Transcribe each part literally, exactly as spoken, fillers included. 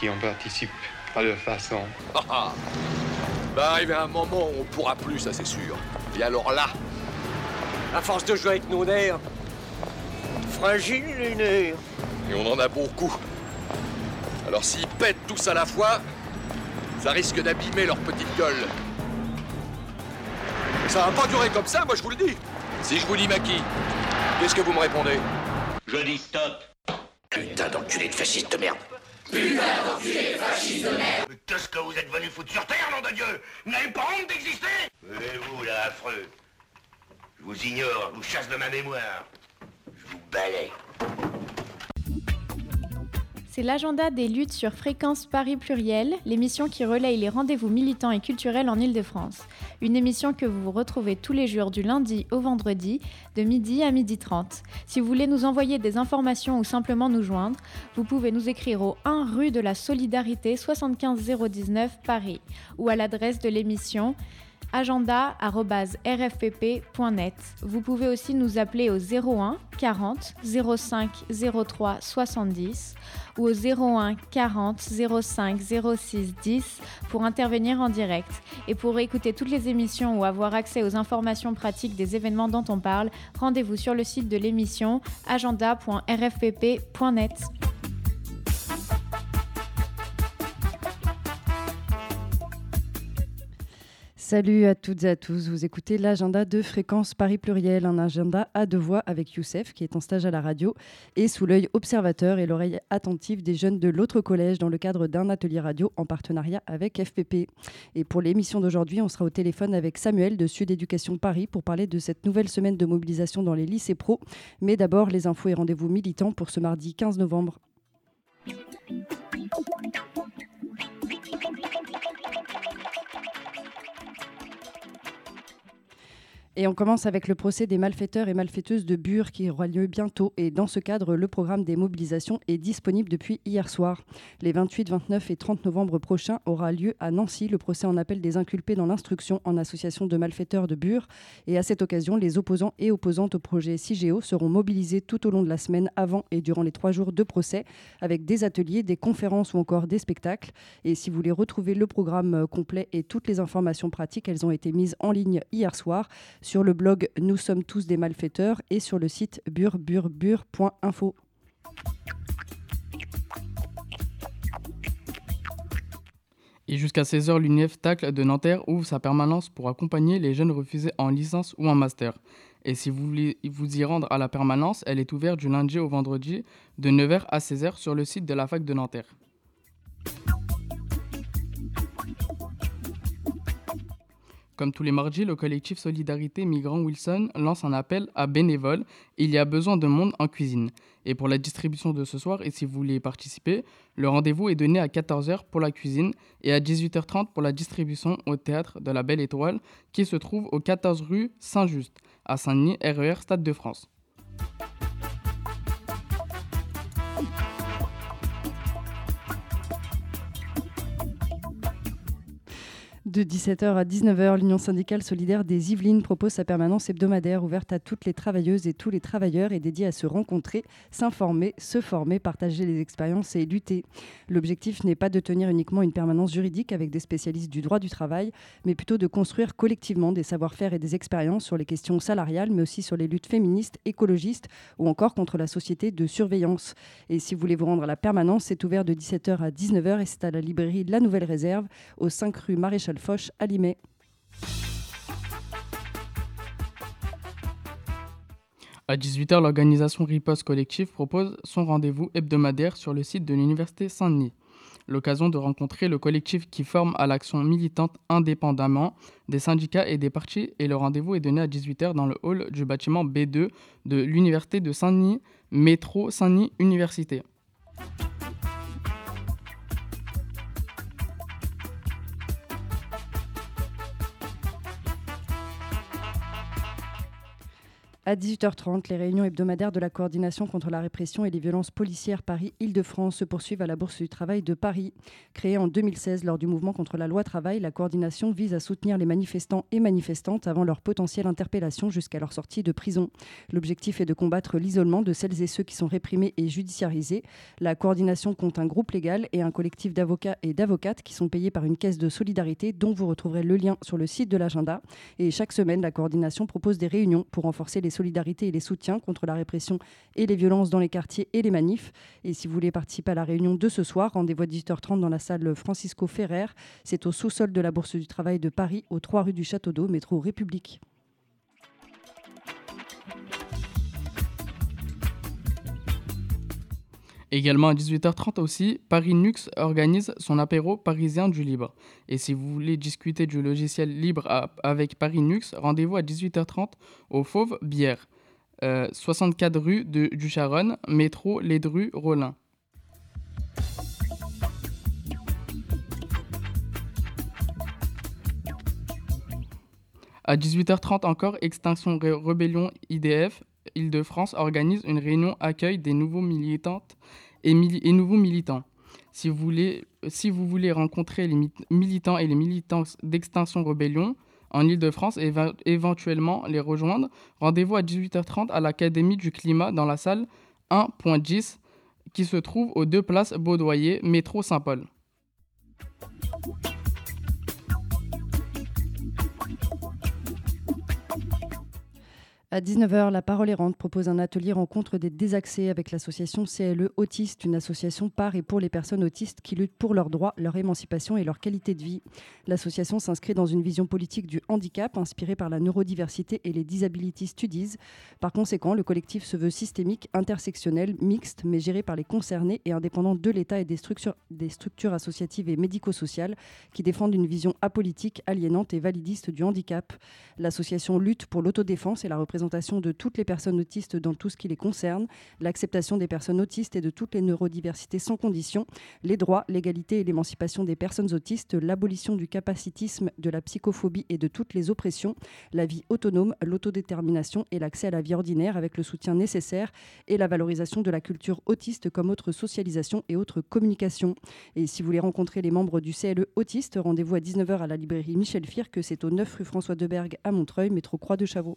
qui en participent à leur façon. Ah ah. Va arriver un moment où on pourra plus, ça c'est sûr. Et alors là, à force de jouer avec nos nerfs, fragile les nerfs. Et on en a beaucoup. Alors s'ils pètent tous à la fois, ça risque d'abîmer leur petite gueule. Ça va pas durer comme ça, moi je vous le dis. Si je vous dis Maki, qu'est-ce que vous me répondez? Je dis stop. Putain d'enculé de fasciste de merde. Putain d'enculé de fasciste de merde. Mais qu'est-ce que vous êtes venu foutre sur Terre, nom de Dieu? Vous n'avez pas honte d'exister? Et vous, là, affreux. Je vous ignore, je vous chasse de ma mémoire. Je vous balaye. C'est l'agenda des luttes sur Fréquence Paris Pluriel, l'émission qui relaye les rendez-vous militants et culturels en Île-de-France. Une émission que vous retrouvez tous les jours du lundi au vendredi, de midi à midi trente. Si vous voulez nous envoyer des informations ou simplement nous joindre, vous pouvez nous écrire au un rue de la Solidarité soixante-quinze zéro dix-neuf Paris ou à l'adresse de l'émission agenda arobase r f p p point net. Vous pouvez aussi nous appeler au zéro un quarante zéro cinq zéro trois soixante-dix ou au zéro un quarante zéro cinq zéro six dix pour intervenir en direct. Et pour écouter toutes les émissions ou avoir accès aux informations pratiques des événements dont on parle, rendez-vous sur le site de l'émission agenda point r f p p point net. Salut à toutes et à tous, vous écoutez l'agenda de Fréquence Paris Pluriel, un agenda à deux voix avec Youssef qui est en stage à la radio et sous l'œil observateur et l'oreille attentive des jeunes de l'autre collège dans le cadre d'un atelier radio en partenariat avec F P P. Et pour l'émission d'aujourd'hui, on sera au téléphone avec Samuel de Sud Éducation Paris pour parler de cette nouvelle semaine de mobilisation dans les lycées pro. Mais d'abord, les infos et rendez-vous militants pour ce mardi quinze novembre. Et on commence avec le procès des malfaiteurs et malfaiteuses de Bure qui aura lieu bientôt. Et dans ce cadre, le programme des mobilisations est disponible depuis hier soir. Les vingt-huit, vingt-neuf et trente novembre prochains aura lieu à Nancy le procès en appel des inculpés dans l'instruction en association de malfaiteurs de Bure. Et à cette occasion, les opposants et opposantes au projet CIGEO seront mobilisés tout au long de la semaine avant et durant les trois jours de procès avec des ateliers, des conférences ou encore des spectacles. Et si vous voulez retrouver le programme complet et toutes les informations pratiques, elles ont été mises en ligne hier soir sur le blog Nous sommes tous des malfaiteurs et sur le site bure bure bure point info. Et jusqu'à seize heures, l'U N I F Tacle de Nanterre ouvre sa permanence pour accompagner les jeunes refusés en licence ou en master. Et si vous voulez vous y rendre à la permanence, elle est ouverte du lundi au vendredi de neuf heures à seize heures sur le site de la fac de Nanterre. Comme tous les mardis, le collectif Solidarité Migrants Wilson lance un appel à bénévoles. Il y a besoin de monde en cuisine. Et pour la distribution de ce soir, et si vous voulez participer, le rendez-vous est donné à quatorze heures pour la cuisine et à dix-huit heures trente pour la distribution au Théâtre de la Belle Étoile qui se trouve au quatorze rue Saint-Just, à Saint-Denis, R E R Stade de France. De dix-sept heures à dix-neuf heures, l'Union syndicale solidaire des Yvelines propose sa permanence hebdomadaire ouverte à toutes les travailleuses et tous les travailleurs et dédiée à se rencontrer, s'informer, se former, partager les expériences et lutter. L'objectif n'est pas de tenir uniquement une permanence juridique avec des spécialistes du droit du travail, mais plutôt de construire collectivement des savoir-faire et des expériences sur les questions salariales, mais aussi sur les luttes féministes, écologistes ou encore contre la société de surveillance. Et si vous voulez vous rendre à la permanence, c'est ouvert de dix-sept heures à dix-neuf heures et c'est à la librairie La Nouvelle Réserve, au cinq rue Maréchal Foch à Limay. À dix-huit heures, l'organisation Riposte Collective propose son rendez-vous hebdomadaire sur le site de l'Université Saint-Denis. L'occasion de rencontrer le collectif qui forme à l'action militante indépendamment des syndicats et des partis. Et le rendez-vous est donné à dix-huit heures dans le hall du bâtiment B deux de l'Université de Saint-Denis, métro Saint-Denis Université. À dix-huit heures trente, les réunions hebdomadaires de la coordination contre la répression et les violences policières Paris-Île-de-France se poursuivent à la Bourse du Travail de Paris. Créée en deux mille seize lors du mouvement contre la loi travail, la coordination vise à soutenir les manifestants et manifestantes avant leur potentielle interpellation jusqu'à leur sortie de prison. L'objectif est de combattre l'isolement de celles et ceux qui sont réprimés et judiciarisés. La coordination compte un groupe légal et un collectif d'avocats et d'avocates qui sont payés par une caisse de solidarité dont vous retrouverez le lien sur le site de l'agenda. Et chaque semaine, la coordination propose des réunions pour renforcer les solidarités et les soutiens contre la répression et les violences dans les quartiers et les manifs. Et si vous voulez participer à la réunion de ce soir, rendez-vous à dix-huit heures trente dans la salle Francisco Ferrer. C'est au sous-sol de la Bourse du Travail de Paris, aux trois rue du Château d'Eau, métro République. Également à dix-huit heures trente aussi, Paris Nux organise son apéro parisien du libre. Et si vous voulez discuter du logiciel libre à, avec Paris Nux, rendez-vous à dix-huit heures trente au Fauve Bière, euh, soixante-quatre rue de, du Charonne, métro Ledru Rollin. À dix-huit heures trente encore, Extinction Ré- Rébellion I D F Île-de-France organise une réunion accueil des nouveaux militantes et, mili- et nouveaux militants. Si vous voulez, si vous voulez rencontrer les mi- militants et les militants d'Extinction Rébellion en Île-de-France et éva- éventuellement les rejoindre, rendez-vous à dix-huit heures trente à l'Académie du Climat dans la salle un point dix qui se trouve aux deux places Baudoyer, métro Saint-Paul. À dix-neuf heures, La Parole Errante propose un atelier rencontre des désaxés avec l'association C L E Autistes, une association par et pour les personnes autistes qui luttent pour leurs droits, leur émancipation et leur qualité de vie. L'association s'inscrit dans une vision politique du handicap inspirée par la neurodiversité et les Disability Studies. Par conséquent, le collectif se veut systémique, intersectionnel, mixte, mais géré par les concernés et indépendant de l'État et des structures, des structures associatives et médico-sociales qui défendent une vision apolitique, aliénante et validiste du handicap. L'association lutte pour l'autodéfense et la représentation de toutes les personnes autistes dans tout ce qui les concerne, l'acceptation des personnes autistes et de toutes les neurodiversités sans condition, les droits, l'égalité et l'émancipation des personnes autistes, l'abolition du capacitisme, de la psychophobie et de toutes les oppressions, la vie autonome, l'autodétermination et l'accès à la vie ordinaire avec le soutien nécessaire et la valorisation de la culture autiste comme autre socialisation et autre communication. Et si vous voulez rencontrer les membres du C L E Autistes, rendez-vous à dix-neuf heures à la librairie Michel Firck, c'est au neuf rue François Debergue à Montreuil, métro Croix de Chavaux.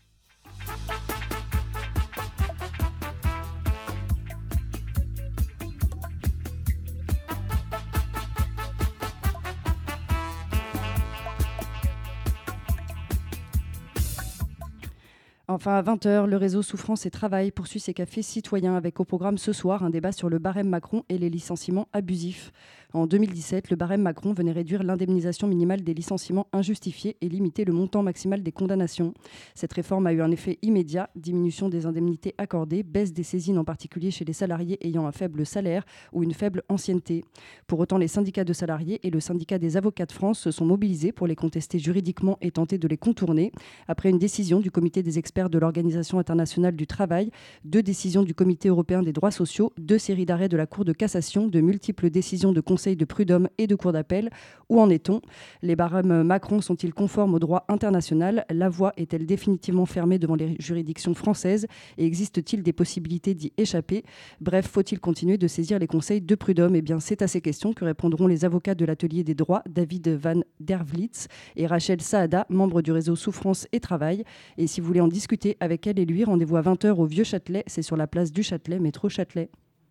Enfin, à vingt heures, le réseau Souffrance et Travail poursuit ses cafés citoyens avec au programme ce soir un débat sur le barème Macron et les licenciements abusifs. En deux mille dix-sept, le barème Macron venait réduire l'indemnisation minimale des licenciements injustifiés et limiter le montant maximal des condamnations. Cette réforme a eu un effet immédiat, diminution des indemnités accordées, baisse des saisines en particulier chez les salariés ayant un faible salaire ou une faible ancienneté. Pour autant, les syndicats de salariés et le syndicat des avocats de France se sont mobilisés pour les contester juridiquement et tenter de les contourner. Après une décision du comité des experts de l'Organisation internationale du travail, deux décisions du comité européen des droits sociaux, deux séries d'arrêts de la Cour de cassation, de multiples décisions de conseils de prud'homme et de cour d'appel. Où en est-on ? Les barèmes Macron sont-ils conformes au droit international ? La voie est-elle définitivement fermée devant les juridictions françaises ? Et existe-t-il des possibilités d'y échapper ? Bref, faut-il continuer de saisir les conseils de prud'homme ? Eh bien, c'est à ces questions que répondront les avocats de l'atelier des droits, David Van der Vliet et Rachel Saada, membres du réseau Souffrance et Travail. Et si vous voulez en discuter avec elle et lui, rendez-vous à vingt heures au Vieux Châtelet, c'est sur la place du Châtelet, métro Châtelet.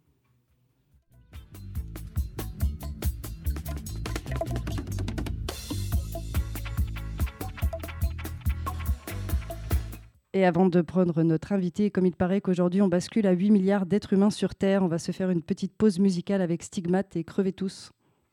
Et avant de prendre notre invité, comme il paraît qu'aujourd'hui on bascule à huit milliards d'êtres humains sur Terre, on va se faire une petite pause musicale avec Stigmate et Crevez tous.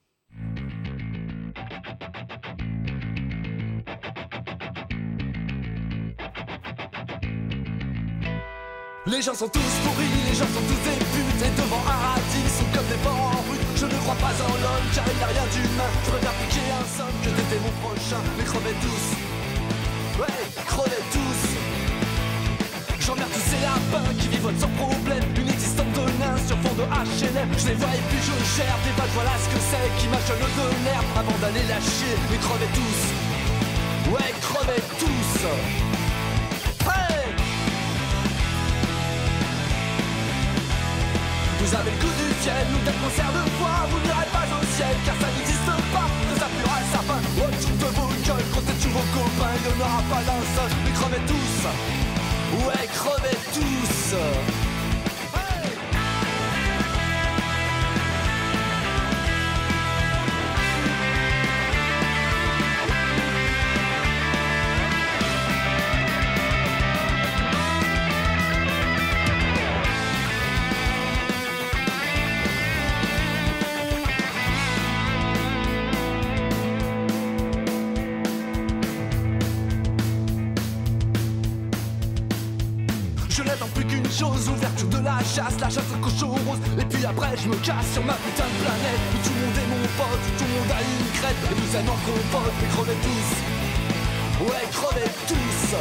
Les gens sont tous pourris, les gens sont tous des putes. Et devant un radis, sont comme des porcs en route. Je ne crois pas en l'homme, car il n'y a rien d'humain. Je préfère piquer un somme que d'aider mon prochain. Mais crevez tous, ouais, crevez tous. J'emmerde tous ces lapins qui vivent sans problème. Une existence de nains sur fond de H et M. Je les vois et puis je gère des vagues, voilà ce que c'est qui mâche le de l'herbe avant d'aller la chier. Mais crevez tous, ouais, crevez tous. Hey! Vous avez le goût du ciel ou d'un concert de voix, vous n'irez pas au ciel car ça n'existe pas, que ça purera sa fin. Autour de vos gueules, comptez tous vos copains, il n'y en aura pas d'un seul, mais crevez tous, ouais crevez tous. Ouverture de la chasse, la chasse au cochon rose. Et puis après je me casse sur ma putain de planète où tout le monde est mon pote, où tout le monde a une crête. Et vous êtes en compote, mais crevez tous, ouais crevez tous.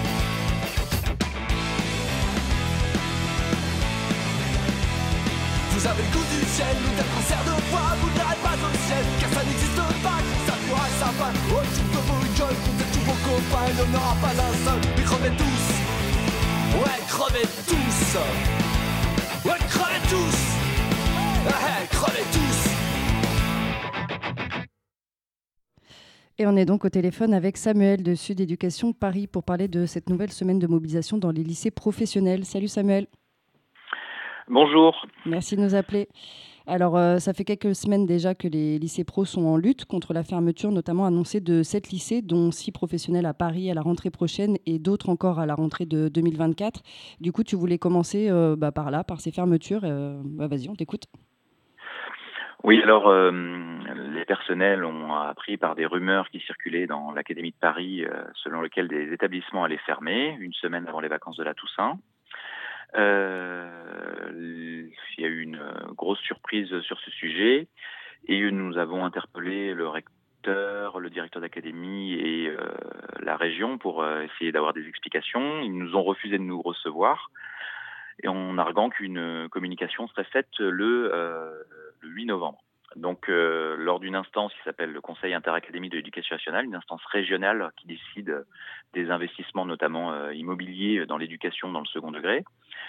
Vous avez le goût du ciel ou d'un concert de voix, vous n'irez pas au ciel car ça n'existe pas, ça purera sa fin. Autour de vos gueules, comptez tous vos copains, il n'y en aura pas un seul, mais crevez tous, ouais crevez tous. Ouais crevez tous, ouais crevez tous. Et on est donc au téléphone avec Samuel de Sud Éducation Paris pour parler de cette nouvelle semaine de mobilisation dans les lycées professionnels. Salut Samuel. Bonjour. Merci de nous appeler. Alors, euh, ça fait quelques semaines déjà que les lycées pros sont en lutte contre la fermeture, notamment annoncée de sept lycées, dont six professionnels à Paris à la rentrée prochaine et d'autres encore à la rentrée de deux mille vingt-quatre. Du coup, tu voulais commencer euh, bah, par là, par ces fermetures. Euh, bah, vas-y, on t'écoute. Oui, alors euh, les personnels ont appris par des rumeurs qui circulaient dans l'Académie de Paris, euh, selon lesquelles des établissements allaient fermer une semaine avant les vacances de la Toussaint. Euh, il y a eu une grosse surprise sur ce sujet et nous avons interpellé le recteur, le directeur d'académie et euh, la région pour euh, essayer d'avoir des explications. Ils nous ont refusé de nous recevoir et en arguant qu'une communication serait faite le, euh, le huit novembre. Donc, euh, lors d'une instance qui s'appelle le Conseil interacadémique de l'éducation nationale, une instance régionale qui décide des investissements, notamment euh, immobiliers, dans l'éducation dans le second degré,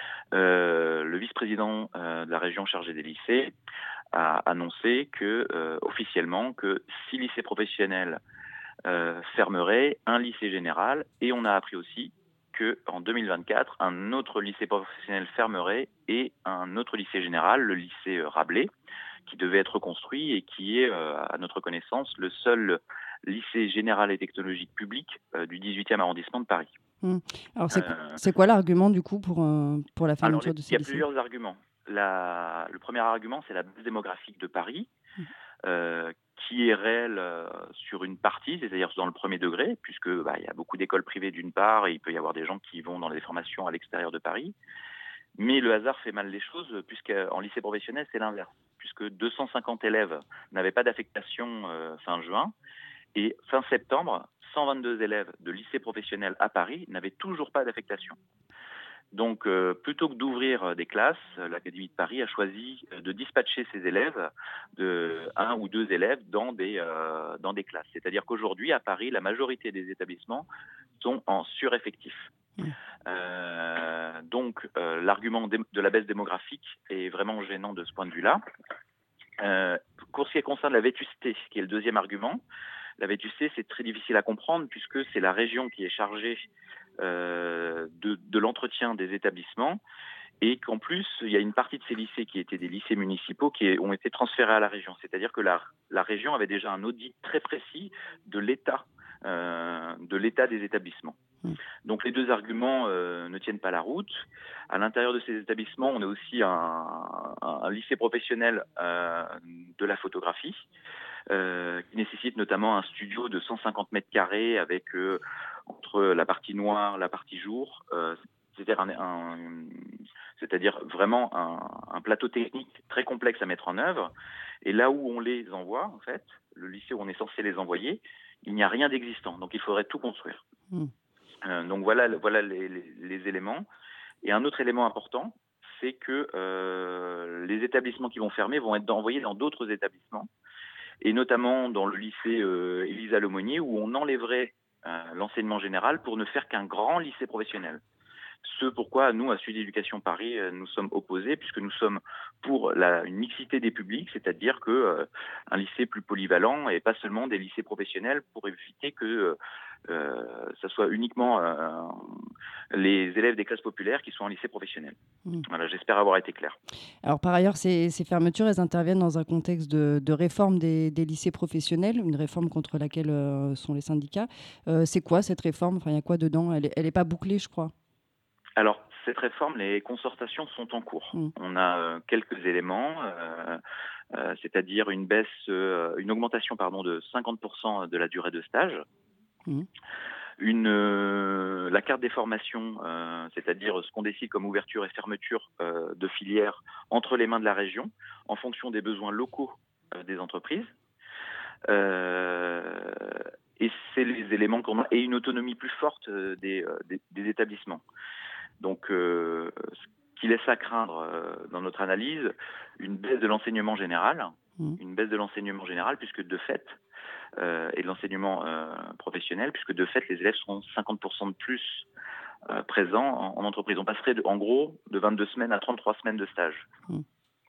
euh, le vice-président euh, de la région chargée des lycées a annoncé que, euh, officiellement, que six lycées professionnels euh, fermeraient, un lycée général, et on a appris aussi qu'en deux mille vingt-quatre, un autre lycée professionnel fermerait et un autre lycée général, le lycée Rabelais, qui devait être construit et qui est, euh, à notre connaissance, le seul lycée général et technologique public euh, du dix-huitième arrondissement de Paris. Mmh. Alors, c'est, euh, c'est quoi l'argument, du coup, pour, euh, pour la fermeture alors, de ces lycées ? Il y a lycées ? plusieurs arguments. La, le premier argument, c'est la baisse démographique de Paris, mmh. euh, qui est réelle euh, sur une partie, c'est-à-dire dans le premier degré, puisque bah, y a beaucoup d'écoles privées d'une part, et il peut y avoir des gens qui vont dans des formations à l'extérieur de Paris. Mais le hasard fait mal les choses, puisqu'en lycée professionnel, c'est l'inverse, puisque deux cent cinquante élèves n'avaient pas d'affectation euh, fin juin, et fin septembre, cent vingt-deux élèves de lycée professionnel à Paris n'avaient toujours pas d'affectation. Donc, euh, plutôt que d'ouvrir des classes, l'Académie de Paris a choisi de dispatcher ses élèves, de un ou deux élèves, dans des, euh, dans des classes. C'est-à-dire qu'aujourd'hui, à Paris, la majorité des établissements sont en sureffectif. Mmh. Euh, donc, euh, l'argument de la baisse démographique est vraiment gênant de ce point de vue-là. Euh, pour ce qui concerne la vétusté, qui est le deuxième argument, la vétusté, c'est très difficile à comprendre puisque c'est la région qui est chargée euh, de, de l'entretien des établissements et qu'en plus, il y a une partie de ces lycées qui étaient des lycées municipaux qui ont été transférés à la région. C'est-à-dire que la, la région avait déjà un audit très précis de l'état, euh, de l'état des établissements. Donc les deux arguments euh, ne tiennent pas la route. À l'intérieur de ces établissements, on a aussi un, un, un lycée professionnel euh, de la photographie euh, qui nécessite notamment un studio de cent cinquante mètres carrés avec euh, entre la partie noire, la partie jour, euh, c'est-à-dire, un, un, c'est-à-dire vraiment un, un plateau technique très complexe à mettre en œuvre. Et là où on les envoie, en fait, le lycée où on est censé les envoyer, il n'y a rien d'existant. Donc il faudrait tout construire. Mmh. Euh, donc voilà, voilà les, les, les éléments. Et un autre élément important, c'est que euh, les établissements qui vont fermer vont être envoyés dans d'autres établissements, et notamment dans le lycée euh, Élisa Lemonnier, où on enlèverait euh, l'enseignement général pour ne faire qu'un grand lycée professionnel. ce pourquoi nous, à Sud Éducation Paris, euh, nous sommes opposés, puisque nous sommes pour la, une mixité des publics, c'est-à-dire que euh, un lycée plus polyvalent et pas seulement des lycées professionnels, pour éviter que euh, ça soit uniquement euh, les élèves des classes populaires qui sont en lycée professionnel. Mmh. Voilà, j'espère avoir été clair. Alors par ailleurs, ces, ces fermetures, elles interviennent dans un contexte de, de réforme des, des lycées professionnels, une réforme contre laquelle euh, sont les syndicats. Euh, c'est quoi cette réforme ? Enfin, il y a quoi dedans ? Elle n'est pas bouclée, je crois. Alors, cette réforme, les concertations sont en cours. Mmh. On a euh, quelques éléments, euh, euh, c'est-à-dire une baisse, euh, une augmentation pardon, de cinquante pour cent de la durée de stage, mmh. une, euh, la carte des formations, euh, c'est-à-dire ce qu'on décide comme ouverture et fermeture euh, de filières entre les mains de la région, en fonction des besoins locaux euh, des entreprises. Euh, et c'est les éléments qu'on a, et une autonomie plus forte euh, des, euh, des, des établissements. Donc, euh, ce qui laisse à craindre euh, dans notre analyse, une baisse de l'enseignement général, mmh. une baisse de l'enseignement général, puisque de fait, euh, et de l'enseignement euh, professionnel, puisque de fait, les élèves seront cinquante pour cent de plus euh, présents en, en entreprise. On passerait, de, en gros, de vingt-deux semaines à trente-trois semaines de stage. Mmh.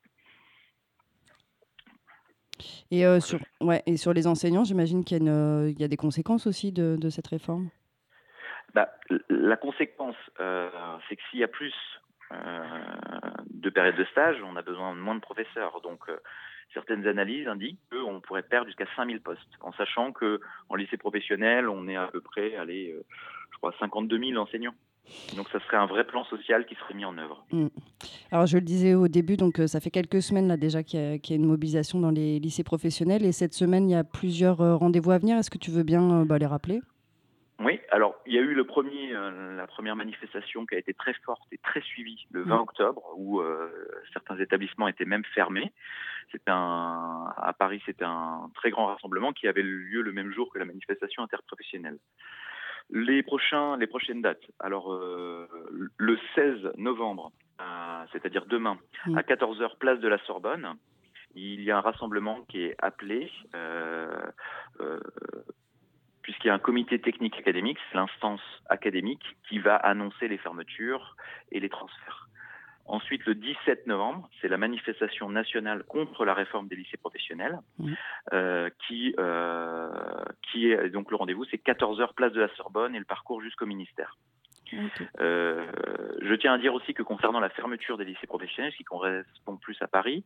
Et, euh, sur, ouais, et sur les enseignants, j'imagine qu'il y a, une, euh, il y a des conséquences aussi de, de cette réforme. Bah, la conséquence, euh, c'est que s'il y a plus euh, de périodes de stage, on a besoin de moins de professeurs. Donc, euh, certaines analyses indiquent qu'on pourrait perdre jusqu'à cinq mille postes, en sachant qu'en lycée professionnel, on est à peu près, allez, euh, je crois, cinquante-deux mille enseignants. Donc, ça serait un vrai plan social qui serait mis en œuvre. Mmh. Alors, je le disais au début, donc euh, ça fait quelques semaines là déjà qu'il y a, qu'il y a une mobilisation dans les lycées professionnels. Et cette semaine, il y a plusieurs euh, rendez-vous à venir. Est-ce que tu veux bien euh, bah, les rappeler ? Oui, alors il y a eu le premier, euh, la première manifestation qui a été très forte et très suivie le vingt octobre, où euh, certains établissements étaient même fermés. C'était un, à Paris, c'était un très grand rassemblement qui avait lieu le même jour que la manifestation interprofessionnelle. Les prochains, les prochaines dates. Alors euh, le seize novembre, euh, c'est-à-dire demain, mmh. à quatorze heures, place de la Sorbonne, il y a un rassemblement qui est appelé. Euh, euh, puisqu'il y a un comité technique académique, c'est l'instance académique qui va annoncer les fermetures et les transferts. Ensuite, le dix-sept novembre, c'est la manifestation nationale contre la réforme des lycées professionnels, mmh. euh, qui, euh, qui est donc le rendez-vous, c'est quatorze heures, place de la Sorbonne, et le parcours jusqu'au ministère. Okay. Euh, je tiens à dire aussi que concernant la fermeture des lycées professionnels, ce qui correspond plus à Paris,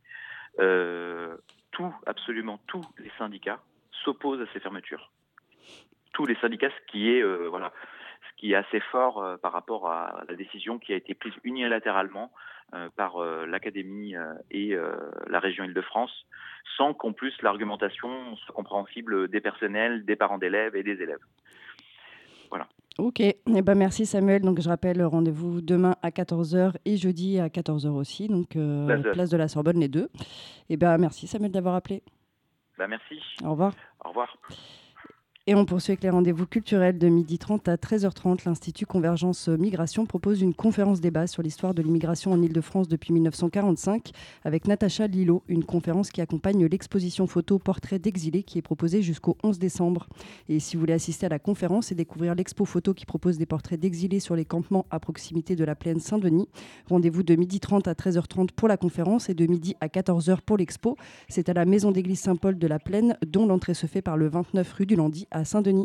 euh, tout, absolument tous les syndicats s'opposent à ces fermetures. Tous les syndicats, ce qui est, euh, voilà, ce qui est assez fort euh, par rapport à la décision qui a été prise unilatéralement euh, par euh, l'Académie euh, et euh, la région Île-de-France, sans qu'en plus l'argumentation soit compréhensible des personnels, des parents d'élèves et des élèves. Voilà. Ok, eh ben merci Samuel. Donc je rappelle, rendez-vous demain à quatorze heures et jeudi à quatorze heures aussi, donc euh, place, de... place de la Sorbonne, les deux. Et ben merci Samuel d'avoir appelé. Ben merci. Au revoir. Au revoir. Et on poursuit avec les rendez-vous culturels de midi trente à treize heures trente. L'Institut Convergence Migration propose une conférence débat sur l'histoire de l'immigration en Île-de-France depuis mille neuf cent quarante-cinq avec Natacha Lillo, une conférence qui accompagne l'exposition photo Portrait d'exilés qui est proposée jusqu'au onze décembre. Et si vous voulez assister à la conférence et découvrir l'expo photo qui propose des portraits d'exilés sur les campements à proximité de la plaine Saint-Denis, rendez-vous de midi trente à treize heures trente pour la conférence et de midi à quatorze heures pour l'expo. C'est à la maison d'église Saint-Paul de la Plaine, dont l'entrée se fait par le vingt-neuf rue du Landy à Saint-Denis.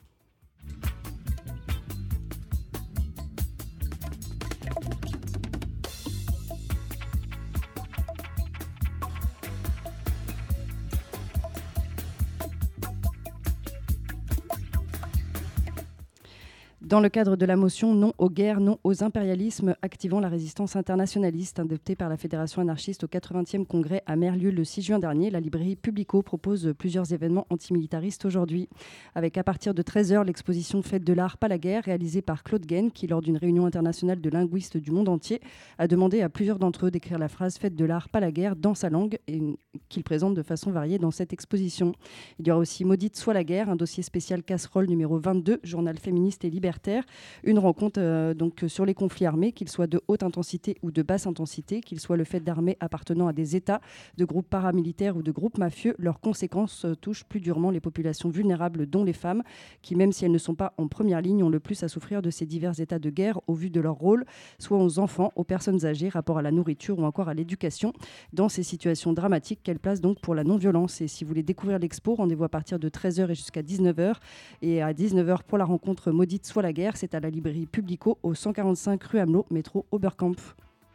Dans le cadre de la motion « Non aux guerres, non aux impérialismes », activant la résistance internationaliste adoptée par la Fédération anarchiste au quatre-vingtième congrès à Merlieu le six juin dernier, la librairie Publico propose plusieurs événements antimilitaristes aujourd'hui. Avec à partir de treize heures l'exposition Fête de l'art, pas la guerre, réalisée par Claude Gaine, qui lors d'une réunion internationale de linguistes du monde entier a demandé à plusieurs d'entre eux d'écrire la phrase « Fête de l'art, pas la guerre » dans sa langue et qu'il présente de façon variée dans cette exposition. Il y aura aussi Maudite soit la guerre, un dossier spécial casserole numéro vingt-deux, journal féministe et libertaire, libertaire. Une rencontre euh, donc, sur les conflits armés, qu'ils soient de haute intensité ou de basse intensité, qu'ils soient le fait d'armées appartenant à des États, de groupes paramilitaires ou de groupes mafieux. Leurs conséquences euh, touchent plus durement les populations vulnérables, dont les femmes, qui, même si elles ne sont pas en première ligne, ont le plus à souffrir de ces divers états de guerre au vu de leur rôle, soit aux enfants, aux personnes âgées, rapport à la nourriture ou encore à l'éducation. Dans ces situations dramatiques, quelle place donc pour la non-violence? Et si vous voulez découvrir l'expo, rendez-vous à partir de treize heures et jusqu'à dix-neuf heures. Et à dix-neuf heures pour la rencontre Maudite soit la guerre, c'est à la librairie Publico au cent quarante-cinq rue Hamelot, métro Oberkampf.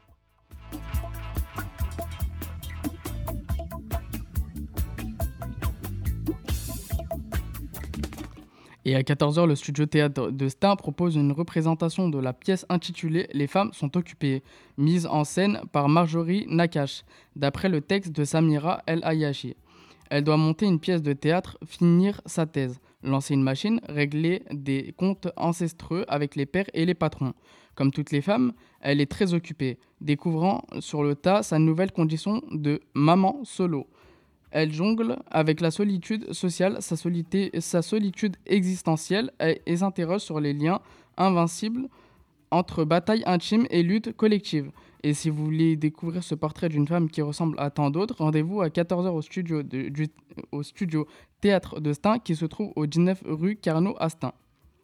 Et à quatorze heures, le studio théâtre de Stein propose une représentation de la pièce intitulée « Les femmes sont occupées », mise en scène par Marjorie Nakache, d'après le texte de Samira El Ayachi. Elle doit monter une pièce de théâtre, finir sa thèse, lancer une machine, régler des comptes ancestreux avec les pères et les patrons. Comme toutes les femmes, elle est très occupée, découvrant sur le tas sa nouvelle condition de maman solo. Elle jongle avec la solitude sociale, sa, solité, sa solitude existentielle et, et s'interroge sur les liens invincibles entre bataille intime et lutte collective. Et si vous voulez découvrir ce portrait d'une femme qui ressemble à tant d'autres, rendez-vous à quatorze heures au studio, de, du, au studio Théâtre de Stein qui se trouve au dix-neuf rue Carnot à Stein.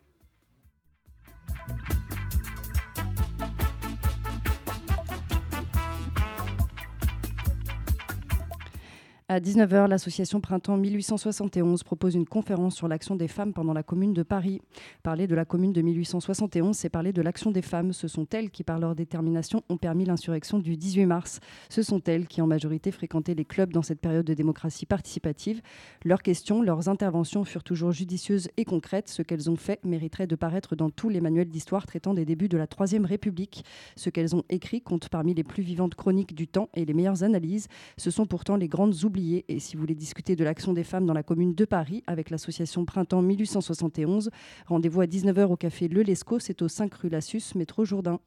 À dix-neuf heures, l'association Printemps mille huit cent soixante et onze propose une conférence sur l'action des femmes pendant la Commune de Paris. Parler de la Commune de mille huit cent soixante et onze, c'est parler de l'action des femmes. Ce sont elles qui, par leur détermination, ont permis l'insurrection du dix-huit mars. Ce sont elles qui, en majorité, fréquentaient les clubs dans cette période de démocratie participative. Leurs questions, leurs interventions furent toujours judicieuses et concrètes. Ce qu'elles ont fait mériterait de paraître dans tous les manuels d'histoire traitant des débuts de la Troisième République. Ce qu'elles ont écrit compte parmi les plus vivantes chroniques du temps et les meilleures analyses. Ce sont pourtant les grandes oubliées. Et si vous voulez discuter de l'action des femmes dans la Commune de Paris avec l'association Printemps mille huit cent soixante et onze, rendez-vous à dix-neuf heures au café Le Lescaut, c'est au cinq rue Lassus, métro Jourdain.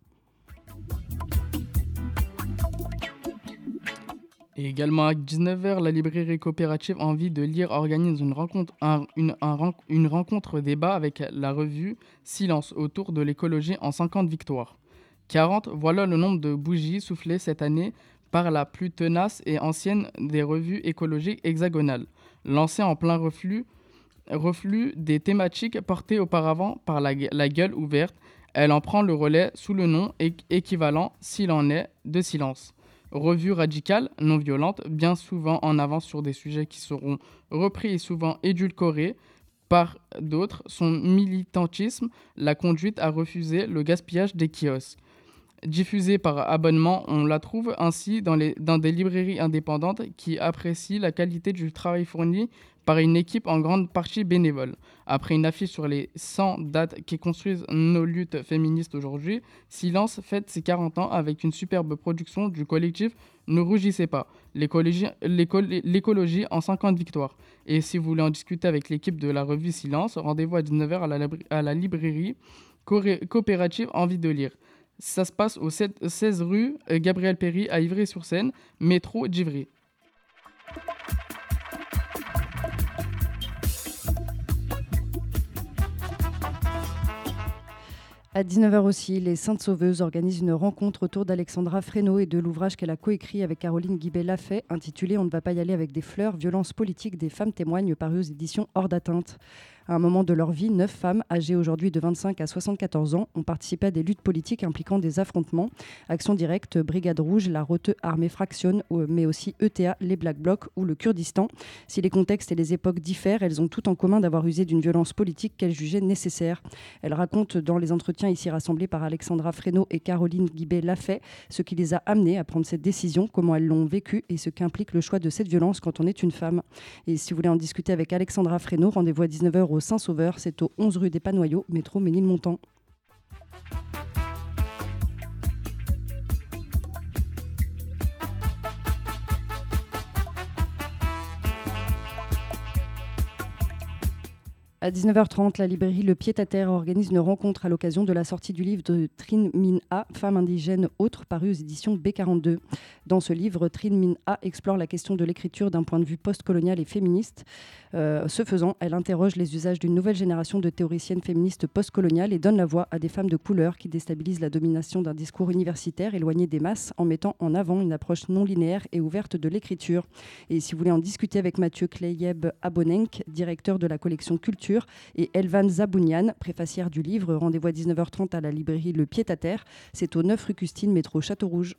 Et également à dix-neuf heures, la librairie coopérative Envie de lire organise une rencontre, un, une, un, une rencontre débat avec la revue Silence autour de l'écologie en cinquante victoires. quarante, voilà le nombre de bougies soufflées cette année par la plus tenace et ancienne des revues écologiques hexagonales, lancée en plein reflux, reflux des thématiques portées auparavant par la, la gueule ouverte. Elle en prend le relais sous le nom é- équivalent, s'il en est, de Silence. Revue radicale, non violente, bien souvent en avance sur des sujets qui seront repris et souvent édulcorés par d'autres, son militantisme l'a conduite à refuser le gaspillage des kiosques. Diffusée par abonnement, on la trouve ainsi dans, les, dans des librairies indépendantes qui apprécient la qualité du travail fourni par une équipe en grande partie bénévole. Après une affiche sur les cent dates qui construisent nos luttes féministes aujourd'hui, Silence fête ses quarante ans avec une superbe production du collectif Ne rougissez pas, l'écologie, l'écologie en cinquante victoires. Et si vous voulez en discuter avec l'équipe de la revue Silence, rendez-vous à dix-neuf heures à la, à la librairie coopérative Envie de lire. Ça se passe au seize rue Gabriel Péry à Ivry-sur-Seine, métro d'Ivry. À dix-neuf heures aussi, les Saintes Sauveuses organisent une rencontre autour d'Alexandra Fresneau et de l'ouvrage qu'elle a coécrit avec Caroline Guibet-Lafay, intitulé « On ne va pas y aller avec des fleurs, violence politique des femmes témoignent » paru aux éditions Hors d'atteinte. À un moment de leur vie, neuf femmes, âgées aujourd'hui de vingt-cinq à soixante-quatorze ans, ont participé à des luttes politiques impliquant des affrontements. Action directe, Brigade Rouge, la Rote Armée Fraction, mais aussi E T A, les Black Blocs ou le Kurdistan. Si les contextes et les époques diffèrent, elles ont tout en commun d'avoir usé d'une violence politique qu'elles jugeaient nécessaire. Elles racontent dans les entretiens ici rassemblés par Alexandra Fresneau et Caroline Guibet-Lafay ce qui les a amenées à prendre cette décision, comment elles l'ont vécue et ce qu'implique le choix de cette violence quand on est une femme. Et si vous voulez en discuter avec Alexandra Fresneau, rendez-vous à dix-neuf heures au Saint-Sauveur, c'est au onze rue des Panoyaux, métro Ménilmontant. À dix-neuf heures trente, la librairie Le Pied-à-Terre organise une rencontre à l'occasion de la sortie du livre de Trinh Minh A, Femme indigène autre, paru aux éditions B quarante-deux. Dans ce livre, Trinh Minh A explore la question de l'écriture d'un point de vue post-colonial et féministe. Euh, ce faisant, elle interroge les usages d'une nouvelle génération de théoriciennes féministes post-coloniales et donne la voix à des femmes de couleur qui déstabilisent la domination d'un discours universitaire éloigné des masses en mettant en avant une approche non linéaire et ouverte de l'écriture. Et si vous voulez en discuter avec Mathieu Kleyeb Abonenk, directeur de la collection Culture, et Elvan Zabounian, préfacière du livre, rendez-vous à dix-neuf heures trente à la librairie Le Pied-à-Terre. C'est au neuf rue Custine, métro Château-Rouge.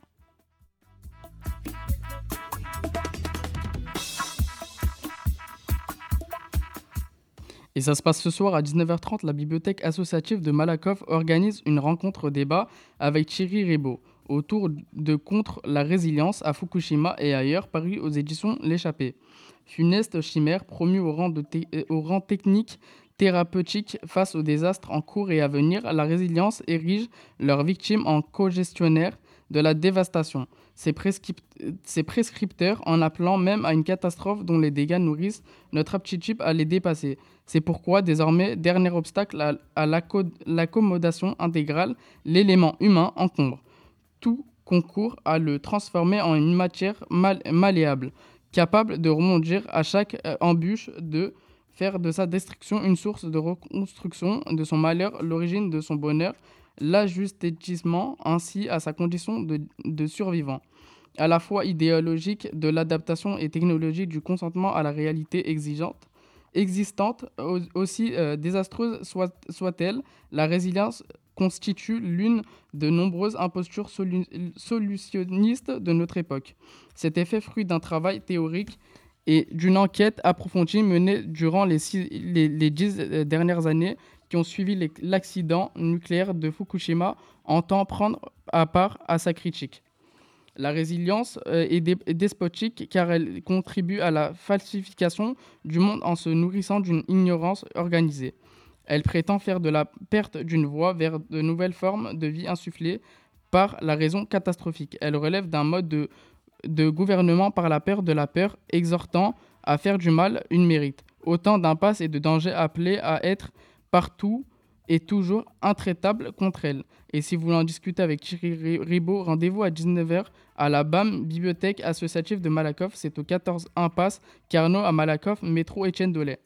Et ça se passe ce soir à dix-neuf heures trente. La bibliothèque associative de Malakoff organise une rencontre-débat avec Thierry Ribaud autour de Contre la résilience à Fukushima et ailleurs, paru aux éditions L'Échappée. Funeste chimère promue au rang, de te- au rang technique thérapeutique face aux désastres en cours et à venir, la résilience érige leurs victimes en co-gestionnaires de la dévastation. Ces, prescript- ces prescripteurs en appelant même à une catastrophe dont les dégâts nourrissent notre aptitude à les dépasser. C'est pourquoi, désormais, dernier obstacle à, à l'acco- l'accommodation intégrale, l'élément humain encombre. Tout concourt à le transformer en une matière mal- malléable, capable de rebondir à chaque euh, embûche, de faire de sa destruction une source de reconstruction, de son malheur l'origine de son bonheur, l'ajustissement ainsi à sa condition de, de survivant, à la fois idéologique de l'adaptation et technologique du consentement à la réalité exigeante, existante, aussi euh, désastreuse soit, soit-elle, la résilience constitue l'une de nombreuses impostures solu- solutionnistes de notre époque. Cet effet fruit d'un travail théorique et d'une enquête approfondie menée durant les, six, les, les dix dernières années qui ont suivi les, l'accident nucléaire de Fukushima entend prendre à part à sa critique. La résilience euh, est, dé- est despotique car elle contribue à la falsification du monde en se nourrissant d'une ignorance organisée. Elle prétend faire de la perte d'une voie vers de nouvelles formes de vie insufflées par la raison catastrophique. Elle relève d'un mode de, de gouvernement par la peur de la peur, exhortant à faire du mal une mérite. Autant d'impasses et de dangers appelés à être partout et toujours intraitables contre elle. Et si vous voulez en discuter avec Thierry Ribaud, rendez-vous à dix-neuf heures à la B A M, Bibliothèque Associative de Malakoff. C'est au quatorze impasse Carnot à Malakoff, métro Étienne Dolay.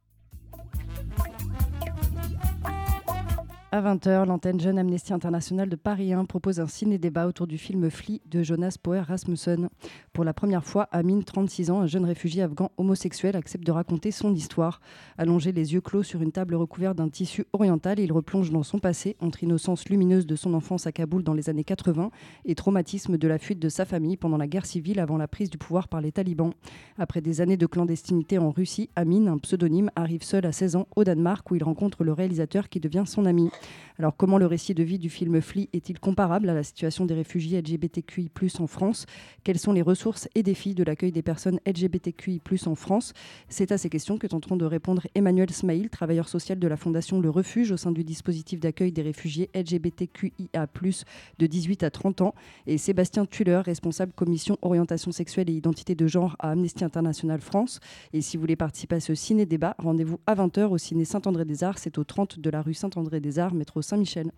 À vingt heures, l'antenne Jeune Amnesty International de Paris un propose un ciné-débat autour du film Flea de Jonas Poer Rasmussen. Pour la première fois, Amin, trente-six ans, un jeune réfugié afghan homosexuel, accepte de raconter son histoire. Allongé les yeux clos sur une table recouverte d'un tissu oriental, il replonge dans son passé, entre innocence lumineuse de son enfance à Kaboul dans les années quatre-vingts et traumatisme de la fuite de sa famille pendant la guerre civile avant la prise du pouvoir par les talibans. Après des années de clandestinité en Russie, Amin, un pseudonyme, arrive seul à seize ans au Danemark où il rencontre le réalisateur qui devient son ami. Alors comment le récit de vie du film Flea est-il comparable à la situation des réfugiés L G B T Q I plus, en France ? Quelles sont les ressources et défis de l'accueil des personnes L G B T Q I plus, en France ? C'est à ces questions que tenteront de répondre Emmanuel Smaïl, travailleur social de la Fondation Le Refuge au sein du dispositif d'accueil des réfugiés L G B T Q I A plus, de dix-huit à trente ans, et Sébastien Tuller, responsable commission orientation sexuelle et identité de genre à Amnesty International France. Et si vous voulez participer à ce ciné-débat, rendez-vous à vingt heures au ciné Saint-André-des-Arts, c'est au trente de la rue Saint-André-des-Arts, métro Saint-Michel.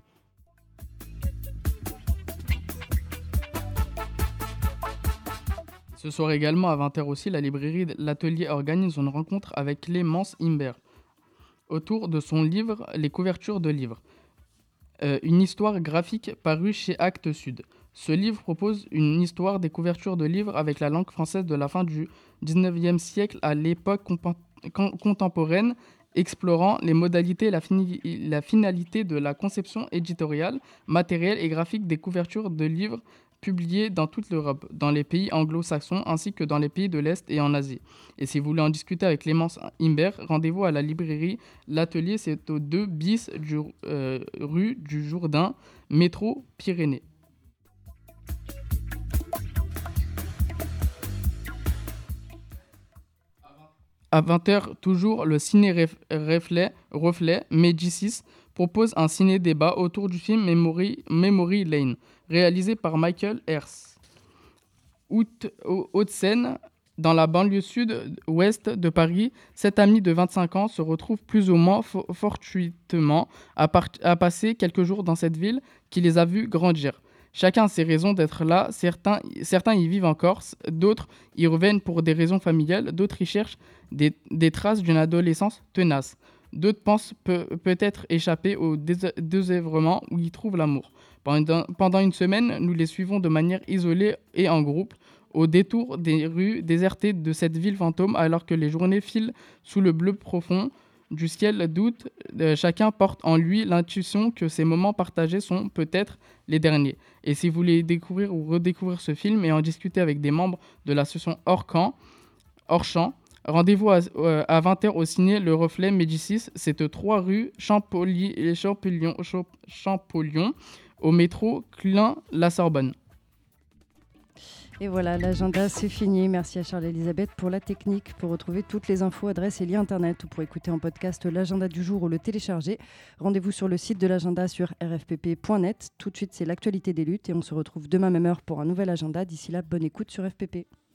Ce soir également à vingt heures aussi, la librairie L'Atelier organise une rencontre avec Clémence Imbert autour de son livre Les couvertures de livres, euh, une histoire graphique parue chez Actes Sud. Ce livre propose une histoire des couvertures de livres avec la langue française de la fin du dix-neuvième siècle à l'époque compa- con- contemporaine, explorant les modalités et la, fini- la finalité de la conception éditoriale, matérielle et graphique des couvertures de livres publiés dans toute l'Europe, dans les pays anglo-saxons ainsi que dans les pays de l'Est et en Asie. Et si vous voulez en discuter avec Clémence Imbert, rendez-vous à la librairie L'Atelier, c'est au deux bis du, euh, rue du Jourdain, métro Pyrénées. À vingt heures, toujours, le ciné-reflet, reflet, Médicis, propose un ciné-débat autour du film Memory, Memory Lane, réalisé par Michael Hers. Haute-Seine, Dans la banlieue sud-ouest de Paris, sept amis de vingt-cinq ans se retrouvent plus ou moins fo- fortuitement à, par- à passer quelques jours dans cette ville qui les a vus grandir. Chacun a ses raisons d'être là, certains, certains y vivent en Corse, d'autres y reviennent pour des raisons familiales, d'autres y cherchent des, des traces d'une adolescence tenace. D'autres pensent peut, peut-être échapper au dés- désœuvrement où ils trouvent l'amour. Pendant, pendant une semaine, nous les suivons de manière isolée et en groupe, au détour des rues désertées de cette ville fantôme, alors que les journées filent sous le bleu profond du ciel d'août. Euh, chacun porte en lui l'intuition que ces moments partagés sont peut-être les derniers. Et si vous voulez découvrir ou redécouvrir ce film et en discuter avec des membres de l'association Hors Camp, Hors Champ, rendez-vous à, euh, à vingt heures au ciné Le Reflet Médicis, c'est trois rue Champolli- Champollion, Champ- Champollion, au métro Klein-la-Sorbonne. Et voilà, l'agenda c'est fini. Merci à Charles-Elisabeth pour la technique. Pour retrouver toutes les infos, adresses et liens internet ou pour écouter en podcast l'agenda du jour ou le télécharger, rendez-vous sur le site de l'agenda sur r f p p point net. Tout de suite, c'est l'actualité des luttes et on se retrouve demain même heure pour un nouvel agenda. D'ici là, bonne écoute sur F P P.